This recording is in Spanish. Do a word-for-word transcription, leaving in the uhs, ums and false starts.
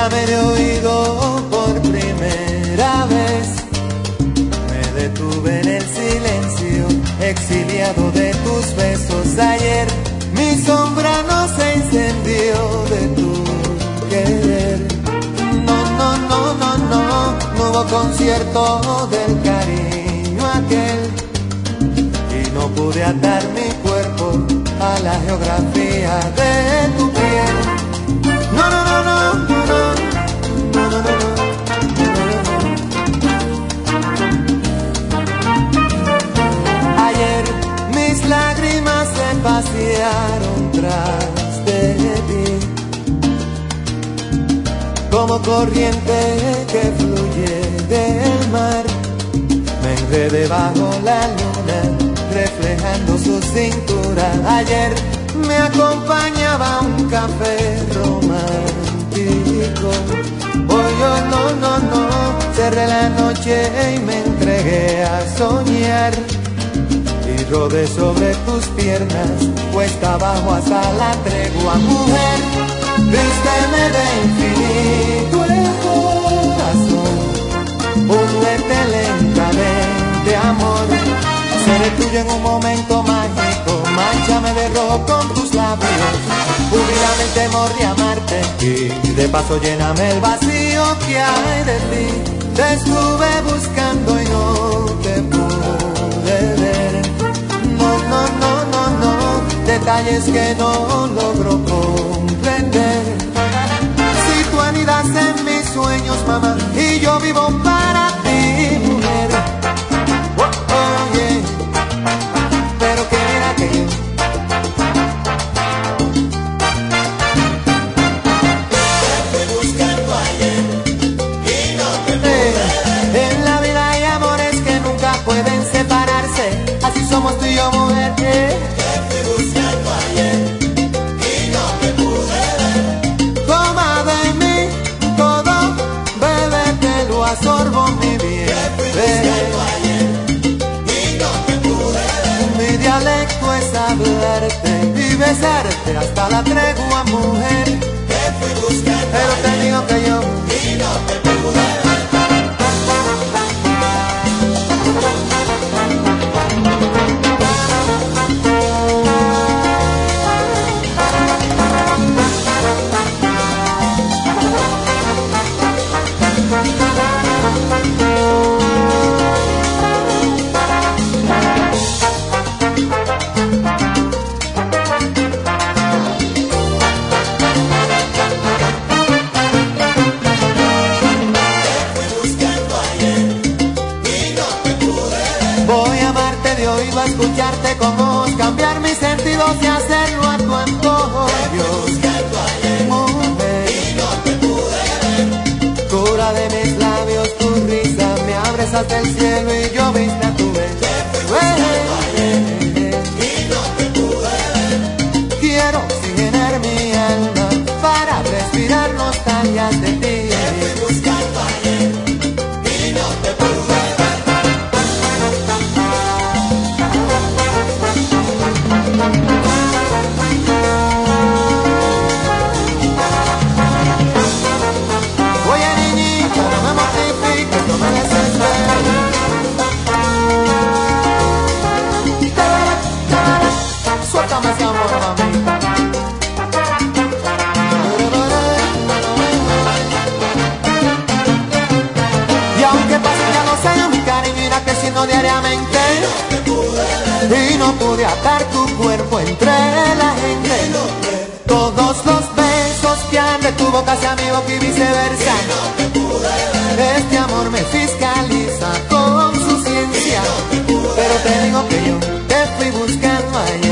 haber oído por primera vez. Me detuve en el silencio, exiliado de tus besos. Ayer mi sombra no se encendió de tu querer. No, no, no, no, no, no hubo concierto del cariño aquel. Y no pude atar mi cuerpo a la geografía de tu piel. No, no, no, no, no, no, no, no, no, no. Ayer mis lágrimas se pasearon tras de ti, como corriente que fluye del mar. Me enredé bajo la luna, reflejando su cintura. Ayer me acompañaba un café romántico. Hoy yo no, no, no, cerré la noche y me entregué a soñar. Y rodé sobre tus piernas, cuesta abajo hasta la tregua. Mujer, vísteme de infinito el corazón, únete lentamente, amor. Seré tuyo en un momento mágico, mánchame de rojo con tus labios, júbilame el temor de amarte y de paso lléname el vacío que hay de ti. Te estuve buscando y no te pude ver. No, no, no, no, no, detalles que no logro comprender. Si tú anidas en mis sueños, mamá, y yo vivo para ti, mujer. Oye, pero que era que yo te fui buscando ayer y no te pude ver. En la vida hay amores que nunca pueden separarse, así somos tú y yo, mujer. Te fui buscando ayer y no te pude ver. Toma de mí todo, bebé, te lo absorbo, mi bien. Te fui buscando ayer y no te pude ver. Mi dialecto es hablarte y besarte hasta la tregua, mujer. Te fui buscando pero te digo que yo y no te pude ver. Escucharte con voz, cambiar mis sentidos y hacerlo a tu antojo. Dios, mujer, y no te pude ver. Cura de mis labios, tu risa me abres hasta el cielo y yo viste a tu vez. Te fui buscando ayer y no te pude ver. Quiero oxigenar mi alma para respirar nostalgias de ti. Te fui buscando ayer y no te pude ver. Oye, niñita, no me mortifiques, no me desesperes. Suéltame ese amor, mami. Y aunque pasen ya los años, mi cariño irá creciendo diariamente. Y no pude atar tu cuerpo entre la gente. Todos los besos que han de tu boca hacia mi boca y viceversa. Este amor me fiscaliza con su ciencia. Pero te digo que yo te fui buscando allá.